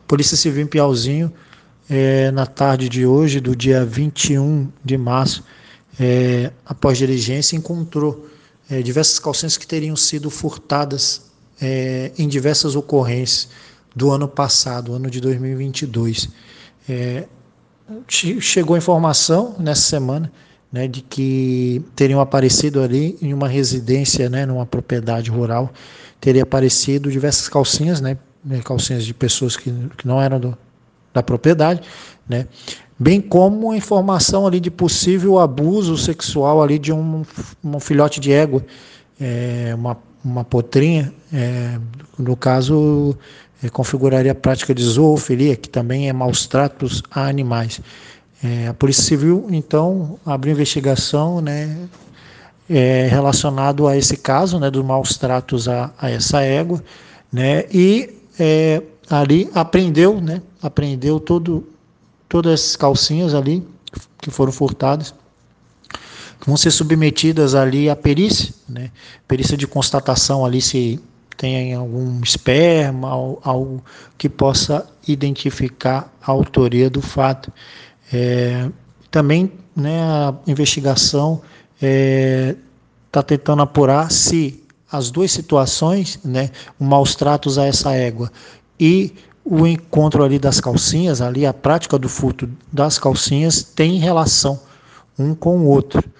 Polícia Civil em Piauzinho, na tarde de hoje, do dia 21 de março, após diligência, encontrou diversas calcinhas que teriam sido furtadas em diversas ocorrências do ano passado, ano de 2022. Chegou informação nessa semana, né, de que teriam aparecido ali em uma residência, né, numa propriedade rural, teria aparecido diversas calcinhas, né, calcinhas de pessoas que não eram da propriedade, né, bem como a informação ali de possível abuso sexual ali de um filhote de égua, uma potrinha, no caso configuraria a prática de zoofilia, que também é maus tratos a animais. A Polícia Civil, então, abriu investigação, né, relacionado a esse caso, né, dos maus tratos a essa égua, né, e ali apreendeu todas as calcinhas ali que foram furtadas, que vão ser submetidas ali à perícia, né, perícia de constatação ali se tem algum esperma, algo que possa identificar a autoria do fato. Também, né, a investigação está tentando apurar se as duas situações, né, o maus tratos a essa égua e o encontro ali das calcinhas, ali a prática do furto das calcinhas tem relação um com o outro,